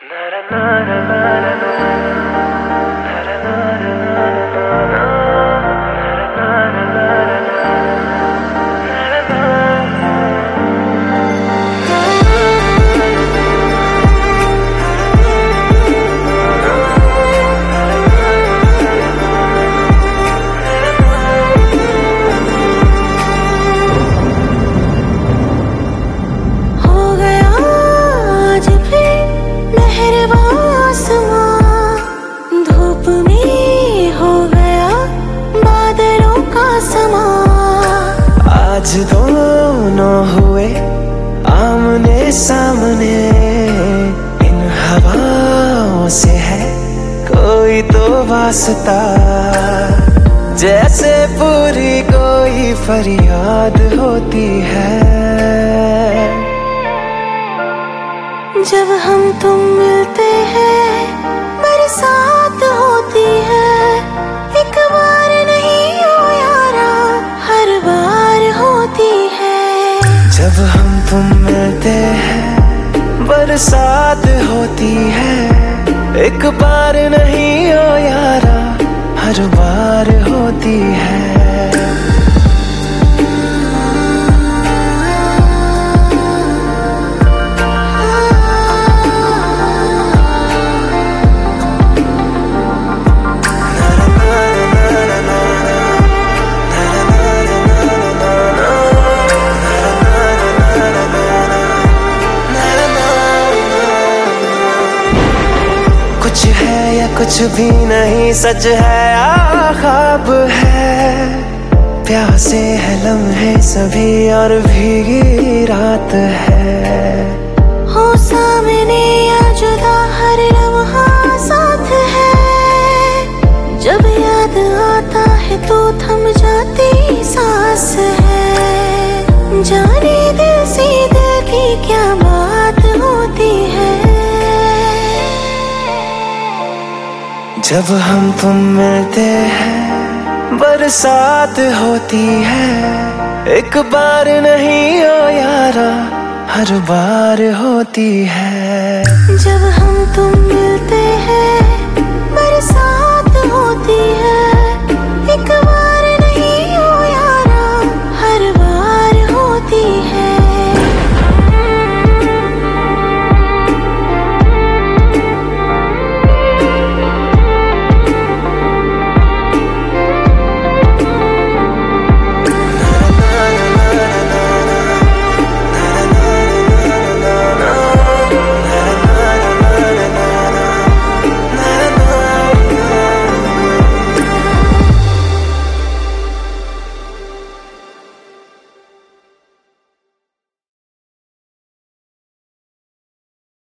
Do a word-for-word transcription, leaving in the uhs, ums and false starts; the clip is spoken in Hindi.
आज दोनों हुए आमने सामने, इन हवाओं से है कोई तो वास्ता, जैसे पूरी कोई फरियाद होती है। जब हम तुम मिलते हैं बरसात होती है, एक बार नहीं ओ यारा हर बार होती है। जब हम तुम मिलते हैं बरसात होती है, एक बार नहीं ओ यारा हर बार होती है। कुछ है या कुछ भी नहीं, सच है या ख्वाब है, प्यासे है लम्हे सभी और भीगी रात है। हो सामने या जुदा हर लम्हा साथ है, जब याद आता है तो थम जाती सांस है। जाने दिल से दिल की क्या बात होती है। जब हम तुम मिलते हैं बरसात होती है, एक बार नहीं ओ यारा हर बार होती है। जब हम